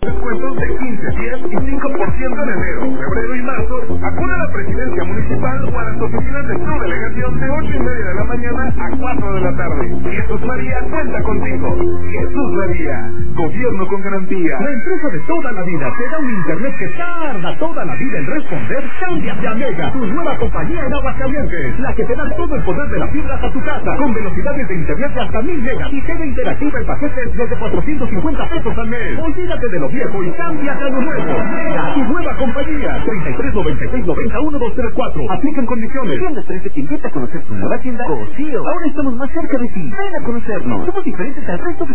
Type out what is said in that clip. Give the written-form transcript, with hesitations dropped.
Descuentos de 15, 10 y 5% en enero, febrero y marzo. Acude a la presidencia municipal o a las oficinas de su delegación de 8:30 de la mañana a 4 de la tarde. Jesús María cuenta contigo. Jesús María, gobierno con garantía. La empresa de toda la vida te da un internet que tarda toda la vida en responder. Cámbiate a Mega, tu nueva compañía en Aguascalientes, la que te da todo el poder de la fibra a tu casa, con velocidades de internet de hasta 1000 megas y TV interactiva en paquetes desde 450 pesos al mes. Olvídate de lo viejo y cámbiate a lo nuevo. Mega, tu nueva compañía. 33 96 90 1234. Aplican condiciones. Tiendas 13 te invita a conocer tu nueva tienda Cosío. Ahora estamos más cerca de ti. Ven a conocernos. Somos diferentes al resto de